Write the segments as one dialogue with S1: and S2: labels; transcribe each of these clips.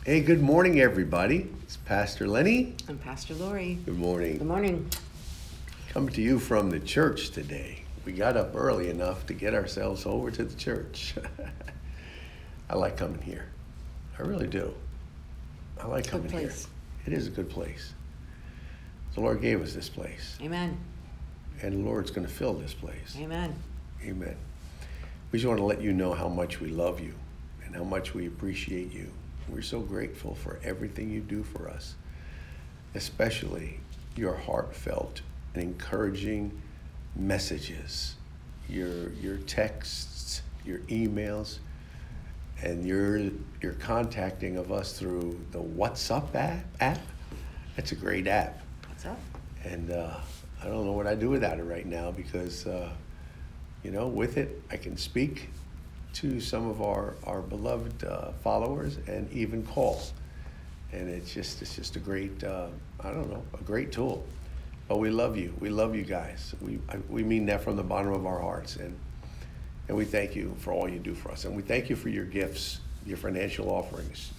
S1: Hey, good morning, everybody. It's Pastor Lenny.
S2: I'm Pastor Lori.
S1: Good morning.
S2: Good morning.
S1: Coming to you from the church today. We got up early enough to get ourselves over to the church. I like coming here. I really do. I like coming here. It is a good place. The Lord gave us this place.
S2: Amen.
S1: And the Lord's going to fill this place.
S2: Amen.
S1: Amen. We just want to let you know how much we love you and how much we appreciate you. We're so grateful for everything you do for us, especially your heartfelt and encouraging messages, your texts, your emails, and your contacting of us through the WhatsApp app. That's a great app.
S2: What's up?
S1: And I don't know what I do without it right now because, with it, I can speak to some of our beloved followers and even call. And it's just a great, a great tool. But we love you. We love you guys. We mean that from the bottom of our hearts. And we thank you for all you do for us. And we thank you for your gifts, your financial offerings.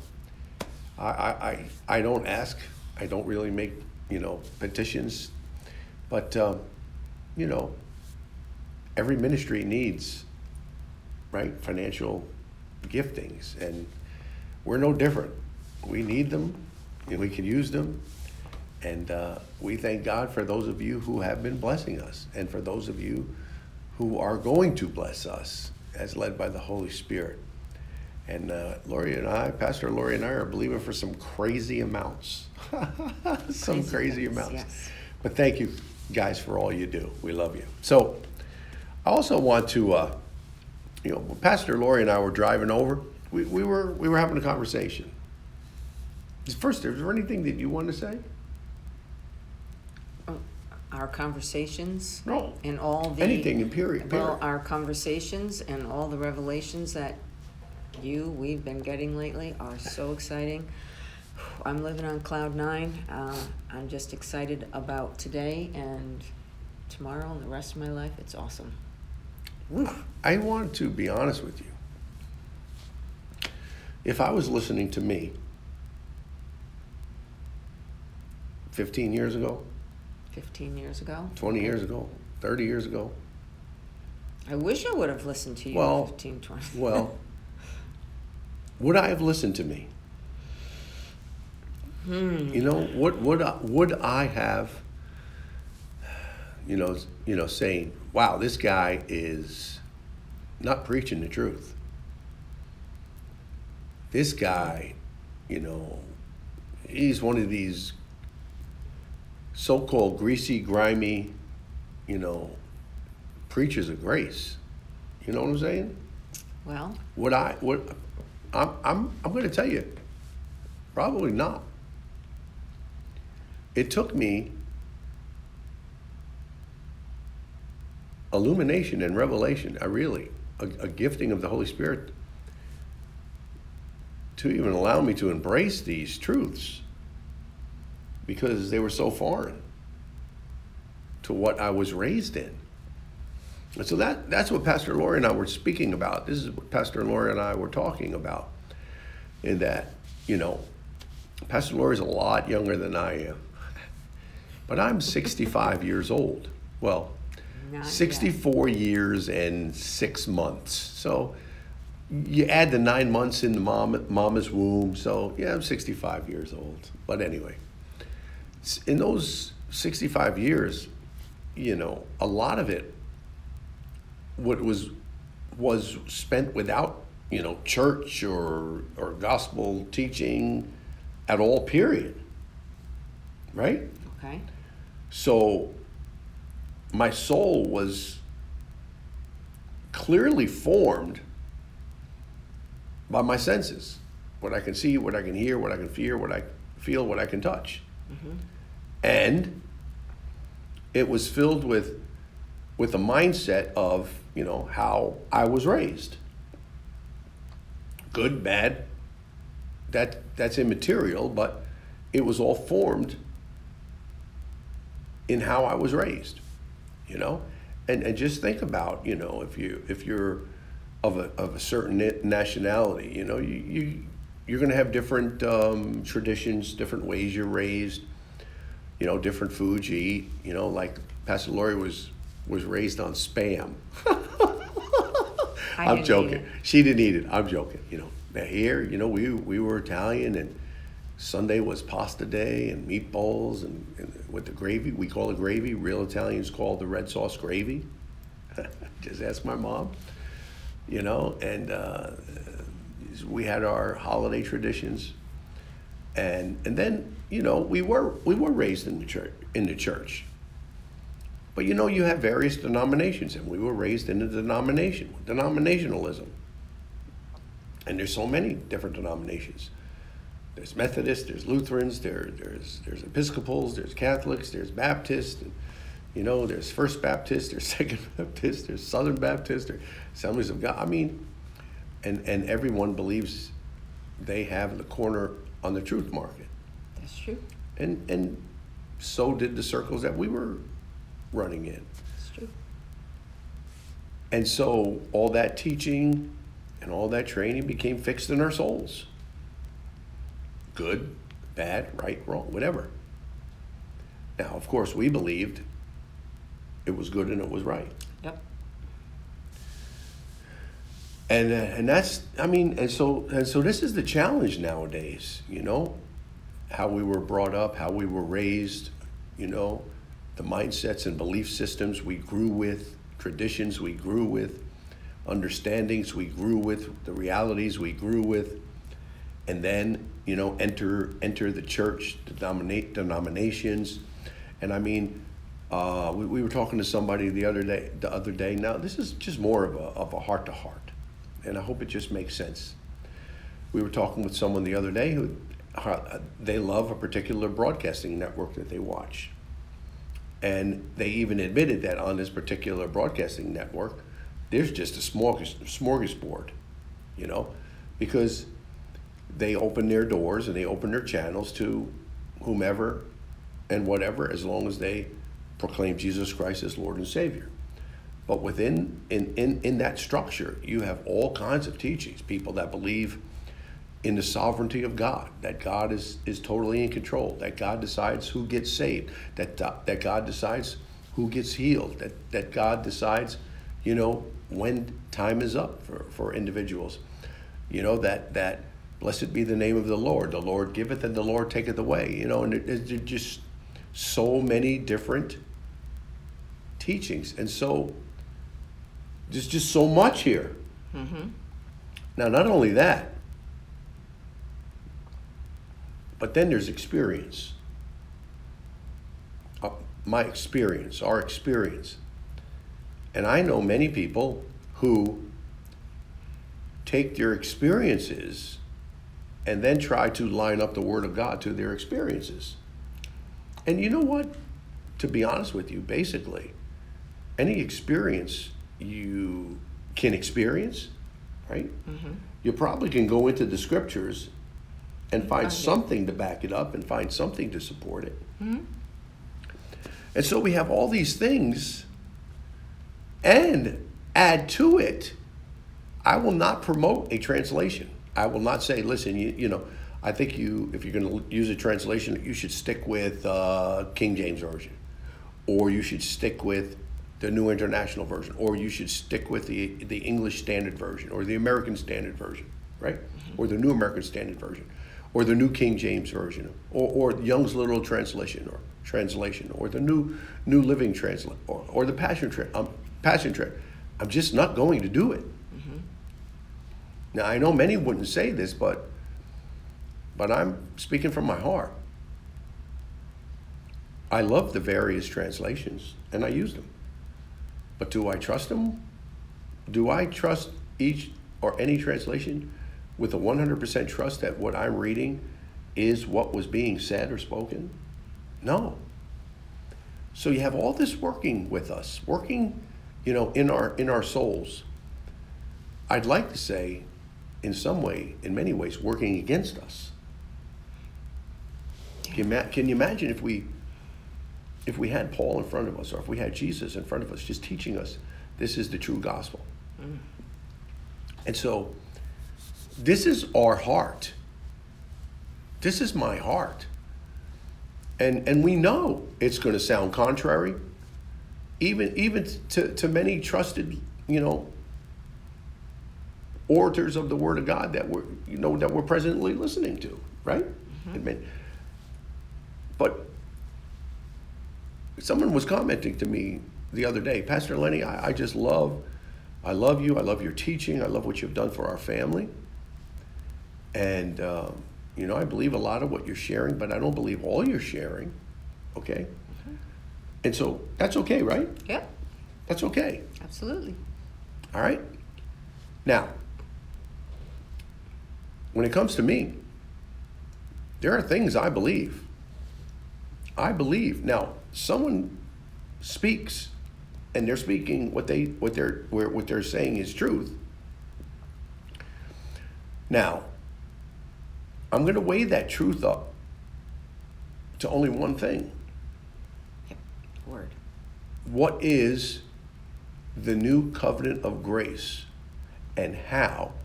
S1: I don't ask. I don't really make, petitions. But, every ministry needs, right, financial giftings. And we're no different. We need them, and we can use them. And we thank God for those of you who have been blessing us, and for those of you who are going to bless us as led by the Holy Spirit. And Pastor Lori and I are believing for some crazy amounts. Crazy amounts.
S2: Yes.
S1: But thank you guys for all you do. We love you. So I also want to, when Pastor Lori and I were driving over, we were having a conversation. First, is there anything that you want to say?
S2: Our conversations.
S1: No.
S2: And all the
S1: anything in period.
S2: Well, our conversations and all the revelations that we've been getting lately are so exciting. I'm living on cloud 9. I'm just excited about today and tomorrow and the rest of my life. It's awesome. Woo.
S1: I want to be honest with you. If I was listening to me 15 years ago,
S2: 15 years ago,
S1: 20 years ago, 30 years ago.
S2: I wish I would have listened to you 15, 20.
S1: Well, would I have listened to me? Would I have, saying, wow, this guy is not preaching the truth. This guy, he's one of these so-called greasy, grimy, preachers of grace. You know what I'm saying?
S2: Well,
S1: I'm going to tell you, probably not. It took me illumination and revelation, a gifting of the Holy Spirit to even allow me to embrace these truths because they were so foreign to what I was raised in. And so that's what Pastor Lori and I were speaking about. This is what Pastor Lori and I were talking about, in that, Pastor Lori is a lot younger than I am. But I'm 65 years old. Well,
S2: not
S1: 64
S2: yet.
S1: years and 6 months. So you add the 9 months in the mama's womb. So yeah, I'm 65 years old. But anyway, in those 65 years, a lot of it was spent without, church or gospel teaching at all, period. Right?
S2: Okay.
S1: So my soul was clearly formed by my senses. What I can see, what I can hear, what I can feel, what I can touch.
S2: Mm-hmm.
S1: And it was filled with a mindset of, how I was raised. Good, bad, that's immaterial, but it was all formed in how I was raised, and just think about, if you're of a certain nationality, you're going to have different traditions, different ways you're raised, different foods you eat. Like Pastor Lori was raised on Spam.
S2: I
S1: I'm
S2: didn't
S1: joking.
S2: eat it.
S1: She didn't eat it. I'm joking. Now here, we were Italian, and Sunday was pasta day and meatballs and with the gravy. We call it gravy. Real Italians call the red sauce gravy. Just ask my mom. And we had our holiday traditions, and then we were raised in the church. But you have various denominations, and we were raised in a denominationalism. And there's so many different denominations. There's Methodists, there's Lutherans, there's Episcopals, there's Catholics, there's Baptists, and, there's First Baptist, there's Second Baptist, there's Southern Baptist, there's Assemblies of God. I mean, and everyone believes they have the corner on the truth market.
S2: That's true.
S1: And so did the circles that we were running in.
S2: That's true.
S1: And so all that teaching and all that training became fixed in our souls. Good, bad, right, wrong, whatever. Now, of course, we believed it was good and it was right.
S2: Yep.
S1: And that's, and so this is the challenge nowadays, how we were brought up, how we were raised, the mindsets and belief systems we grew with, traditions we grew with, understandings we grew with, the realities we grew with, and then, enter the church, denominations. And we were talking to somebody the other day. Now, this is just more of a heart to heart. And I hope it just makes sense. We were talking with someone the other day who they love a particular broadcasting network that they watch. And they even admitted that on this particular broadcasting network, there's just a smorgasbord, because they open their doors and they open their channels to whomever and whatever, as long as they proclaim Jesus Christ as Lord and Savior. But within in that structure, you have all kinds of teachings. People that believe in the sovereignty of God, that God is totally in control, that God decides who gets saved, that God decides who gets healed, that God decides, when time is up for individuals. That blessed be the name of the Lord giveth and the Lord taketh away, and there's just so many different teachings. And so there's just so much here.
S2: Mm-hmm.
S1: Now, not only that, but then there's experience. My experience, our experience. And I know many people who take their experiences and then try to line up the Word of God to their experiences. And you know what? To be honest with you, basically, any experience you can experience, right? Mm-hmm. You probably can go into the scriptures and find something to back it up and find something to support it. Mm-hmm. And so we have all these things, and add to it, I will not promote a translation. I will not say, listen, I think if you're going to use a translation, you should stick with King James Version, or you should stick with the New International Version, or you should stick with the English Standard Version, or the American Standard Version, right? Mm-hmm. Or the New American Standard Version, or the New King James Version, or Young's Literal Translation, or the New Living Translation, or the Passion Translation. I'm just not going to do it. Mm-hmm. Now, I know many wouldn't say this, but I'm speaking from my heart. I love the various translations, and I use them. But do I trust them? Do I trust each or any translation with a 100% trust that what I'm reading is what was being said or spoken? No. So you have all this working with us, working, in our souls. I'd like to say, in many ways, working against us. Can you imagine if we had Paul in front of us, or if we had Jesus in front of us, just teaching us this is the true gospel? Mm. And so this is our heart. This is my heart. And we know it's going to sound contrary, even to many trusted, orators of the Word of God that we're presently listening to, right? But someone was commenting to me the other day, Pastor Lenny, I love you. I love your teaching. I love what you've done for our family. And, I believe a lot of what you're sharing, but I don't believe all you're sharing. Okay? And so that's okay, right?
S2: Yep.
S1: That's okay.
S2: Absolutely. All
S1: right? Now, when it comes to me, there are things I believe. Now, someone speaks, and they're speaking what they're saying is truth. Now, I'm going to weigh that truth up to only one thing.
S2: Yep. Word.
S1: What is the new covenant of grace, and how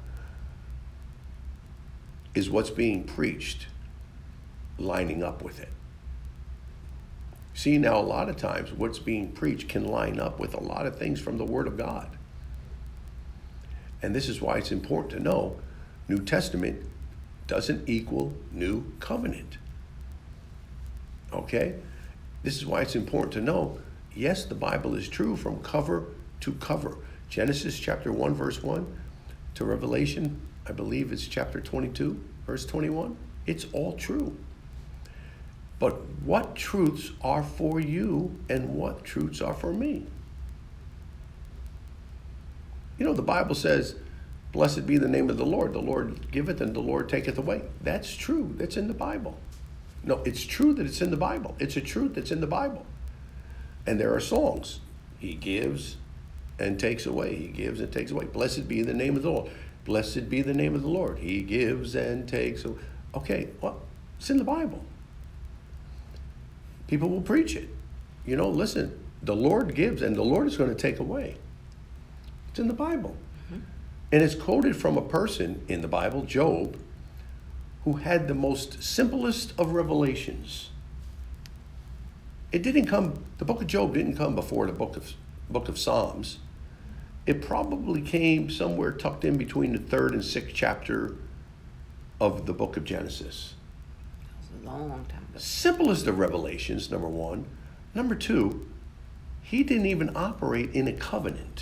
S1: is what's being preached lining up with it? See, now a lot of times what's being preached can line up with a lot of things from the Word of God. And this is why it's important to know New Testament doesn't equal New Covenant. Okay? This is why it's important to know, yes, the Bible is true from cover to cover. Genesis chapter 1, verse 1 to Revelation, I believe it's chapter 22, verse 21. It's all true. But what truths are for you and what truths are for me? The Bible says, blessed be the name of the Lord. The Lord giveth and the Lord taketh away. That's true. That's in the Bible. No, it's true that it's in the Bible. It's a truth that's in the Bible. And there are songs. He gives and takes away. He gives and takes away. Blessed be the name of the Lord. Blessed be the name of the Lord. He gives and takes away. Okay, well, it's in the Bible. People will preach it. Listen, the Lord gives and the Lord is going to take away. It's in the Bible. And it's quoted from a person in the Bible, Job, who had the most simplest of revelations. The book of Job didn't come before the book of Psalms. It probably came somewhere tucked in between the 3rd and 6th chapter of the book of Genesis.
S2: That was a long time ago.
S1: Simplest of revelations, number one. Number two, he didn't even operate in a covenant.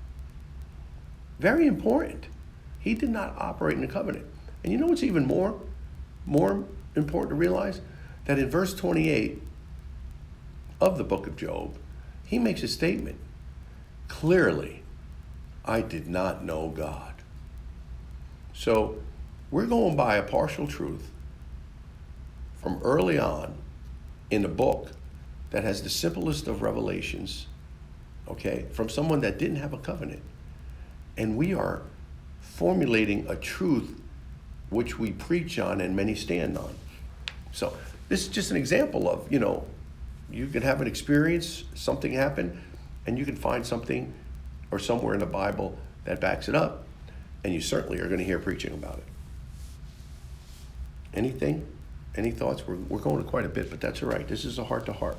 S1: Very important. He did not operate in a covenant. And you know what's even more important to realize? That in verse 28 of the book of Job, he makes a statement. Clearly, I did not know God. So we're going by a partial truth from early on in a book that has the simplest of revelations, okay, from someone that didn't have a covenant. And we are formulating a truth which we preach on and many stand on. So this is just an example of, you can have an experience, something happen, and you can find something or somewhere in the Bible that backs it up, and you certainly are going to hear preaching about it. Anything? Any thoughts? We're going to quite a bit, but that's all right. This is a heart-to-heart.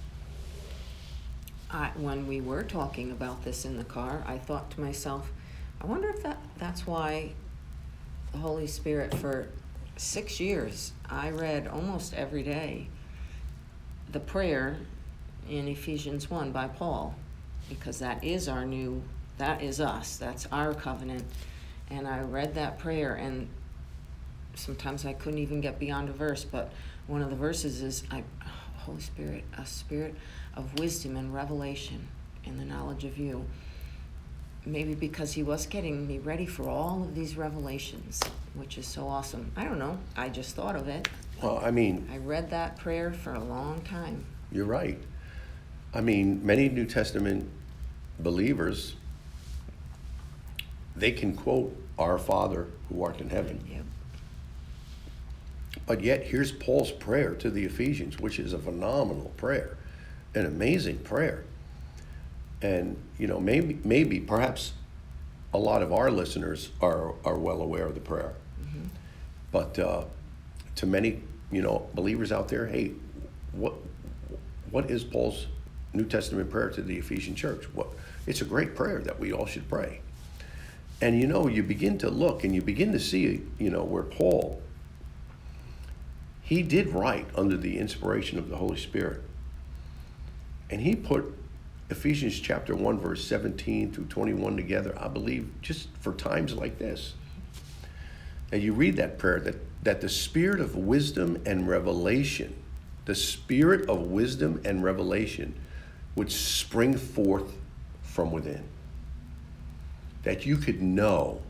S2: When we were talking about this in the car, I thought to myself, I wonder if that's why the Holy Spirit, for 6 years, I read almost every day the prayer in Ephesians 1 by Paul, because that is us, that's our covenant. And I read that prayer, and sometimes I couldn't even get beyond a verse, but one of the verses is, Holy Spirit, a spirit of wisdom and revelation in the knowledge of you. Maybe because he was getting me ready for all of these revelations, which is so awesome. I don't know. I just thought of it.
S1: Well, I
S2: read that prayer for a long time.
S1: You're right. Many New Testament believers, they can quote our Father who art in heaven.
S2: Yep.
S1: But yet, here's Paul's prayer to the Ephesians, which is a phenomenal prayer, an amazing prayer. And, maybe, perhaps a lot of our listeners are well aware of the prayer. Mm-hmm. But to many, believers out there, hey, what is Paul's New Testament prayer to the Ephesian church? It's a great prayer that we all should pray. And you begin to look and you begin to see, where Paul, he did write under the inspiration of the Holy Spirit. And he put Ephesians chapter 1, verse 17 through 21 together, I believe, just for times like this. And you read that prayer, that the spirit of wisdom and revelation, would spring forth from within. That you could know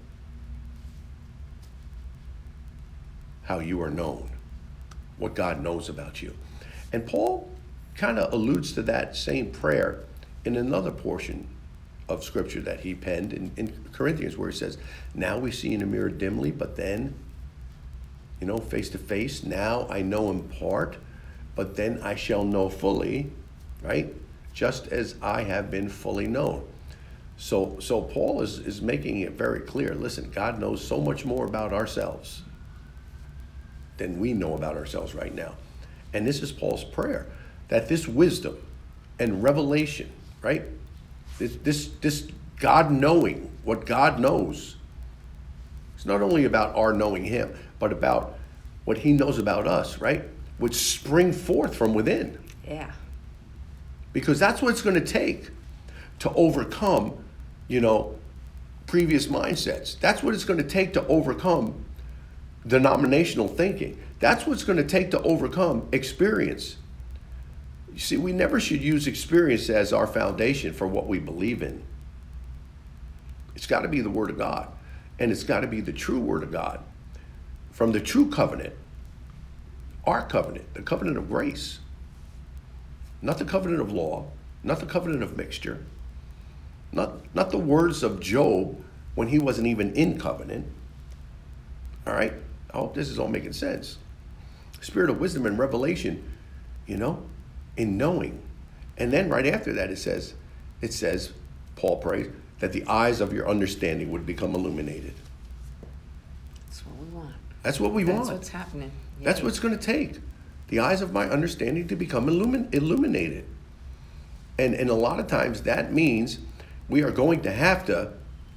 S1: how you are known, what God knows about you. And Paul kind of alludes to that same prayer in another portion of Scripture that he penned in Corinthians, where he says, now we see in a mirror dimly, but then, face to face. Now I know in part, but then I shall know fully, right? Just as I have been fully known. So Paul is making it very clear. Listen, God knows so much more about ourselves than we know about ourselves right now. And this is Paul's prayer, that this wisdom and revelation, right? This God knowing what God knows. It's not only about our knowing him, but about what he knows about us, right? Would spring forth from within.
S2: Yeah.
S1: Because that's what it's going to take to overcome, previous mindsets. That's what it's going to take to overcome denominational thinking. That's what it's going to take to overcome experience. You see, we never should use experience as our foundation for what we believe in. It's got to be the Word of God, and it's got to be the true Word of God from the true covenant, our covenant, the covenant of grace, not the covenant of law, not the covenant of mixture, not the words of Job when he wasn't even in covenant. All right? I hope this is all making sense. Spirit of wisdom and revelation, in knowing. And then right after that, it says, Paul prays, that the eyes of your understanding would become illuminated.
S2: That's what we want.
S1: That's what we want.
S2: That's what's happening. Yay.
S1: That's what it's going to take. The eyes of my understanding to become illuminated. And a lot of times that means we are going to have to,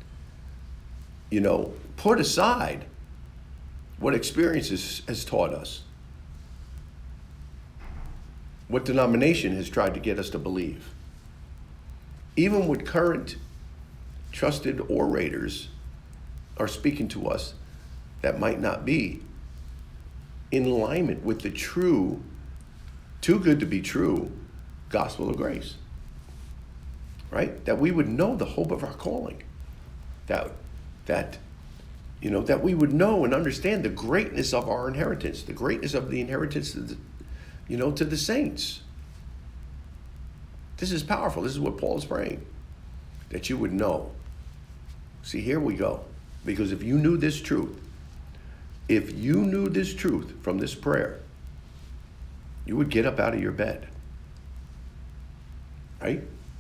S1: put aside what experience has taught us. What denomination has tried to get us to believe. Even what current trusted orators are speaking to us that might not be in alignment with the true, too good to be true, gospel of grace. Right? That we would know the hope of our calling. That we would know and understand the greatness of our inheritance, the greatness of the inheritance to the saints. This is powerful. This is what Paul is praying. That you would know. See, here we go. Because if you knew this truth from this prayer, you would get up out of your bed. Right?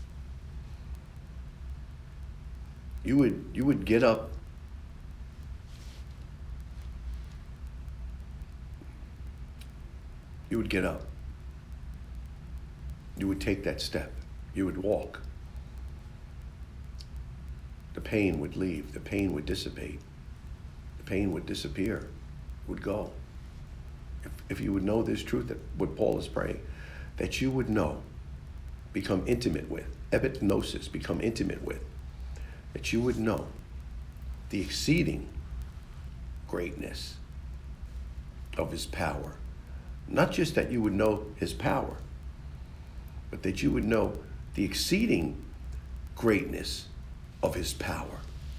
S1: You would get up. You would get up. You would take that step. You would walk. The pain would leave. The pain would dissipate. The pain would disappear. It would go. If you would know this truth, that what Paul is praying, that you would know, become intimate with, epignosis, become intimate with, that you would know the exceeding greatness of his power. Not just that you would know his power, but that you would know the exceeding greatness of his power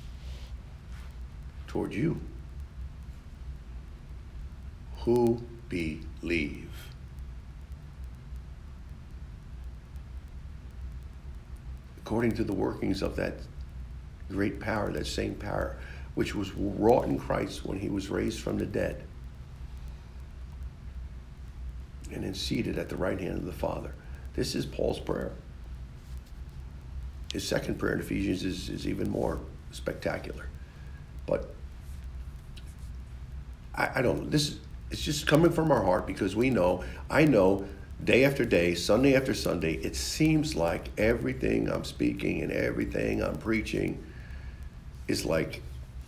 S1: toward you who believe. According to the workings of that great power, that same power, which was wrought in Christ when he was raised from the dead and then seated at the right hand of the Father. This is Paul's prayer. His second prayer in Ephesians is even more spectacular. But I don't know. It's just coming from our heart because I know day after day, Sunday after Sunday, it seems like everything I'm speaking and everything I'm preaching is like,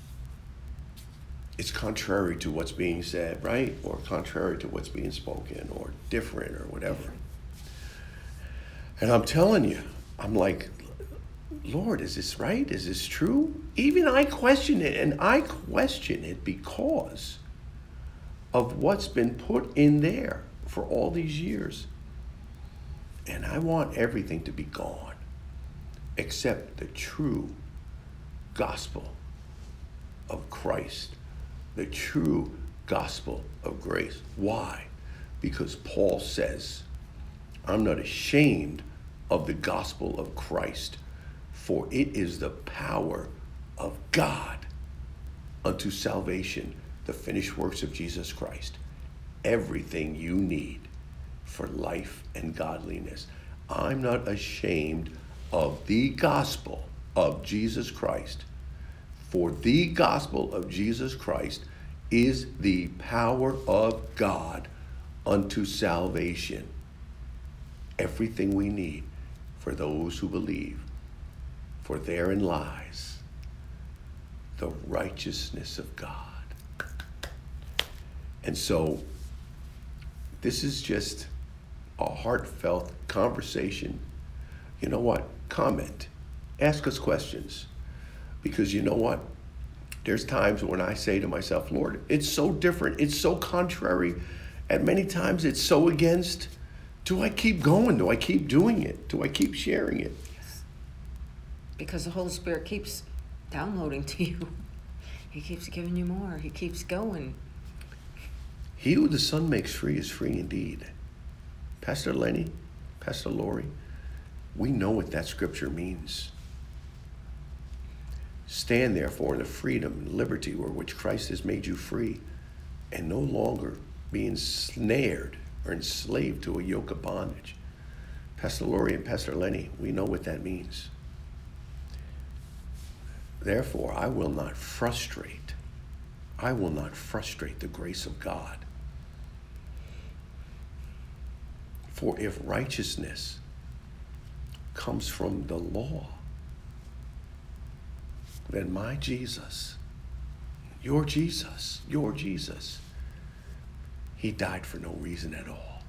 S1: it's contrary to what's being said, right? Or contrary to what's being spoken, or different, or whatever. And I'm telling you, I'm like, Lord, is this right? Is this true? Even I question it, and I question it because of what's been put in there for all these years. And I want everything to be gone except the true gospel of Christ, the true gospel of grace. Why? Because Paul says, I'm not ashamed of the gospel of Christ, for it is the power of God unto salvation, the finished works of Jesus Christ. Everything you need for life and godliness. I'm not ashamed of the gospel of Jesus Christ, for the gospel of Jesus Christ is the power of God unto salvation. Everything we need for those who believe, for therein lies the righteousness of God. And so this is just a heartfelt conversation. You know what? Comment. Ask us questions. Because you know what? There's times when I say to myself, Lord, it's so different. It's so contrary. And many times it's so against. Do I keep going? Do I keep doing it? Do I keep sharing it?
S2: Because the Holy Spirit keeps downloading to you. He keeps giving you more. He keeps going.
S1: He who the Son makes free is free indeed. Pastor Lenny, Pastor Lori, we know what that scripture means. Stand therefore in the freedom and liberty with which Christ has made you free, and no longer be ensnared or enslaved to a yoke of bondage. Pastor Lori and Pastor Lenny, we know what that means. Therefore, I will not frustrate the grace of God. For if righteousness comes from the law, then my Jesus, your Jesus, he died for no reason at all.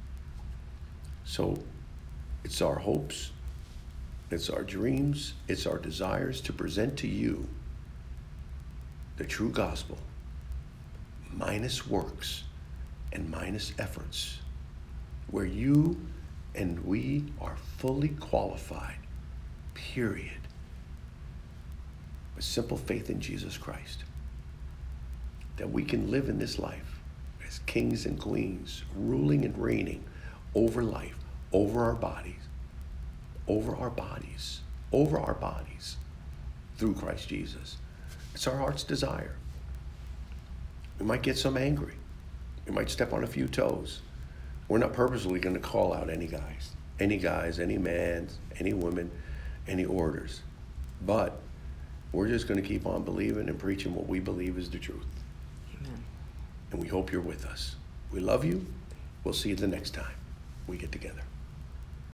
S1: So it's our hopes, it's our dreams, it's our desires to present to you the true gospel, minus works and minus efforts, where you and we are fully qualified, period, with simple faith in Jesus Christ, that we can live in this life as kings and queens, ruling and reigning over life, over our bodies, through Christ Jesus. It's our heart's desire. We might get some angry. We might step on a few toes. We're not purposely going to call out any guys, any man, any women, any orders. But we're just going to keep on believing and preaching what we believe is the truth.
S2: Amen.
S1: And we hope you're with us. We love you. We'll see you the next time we get together.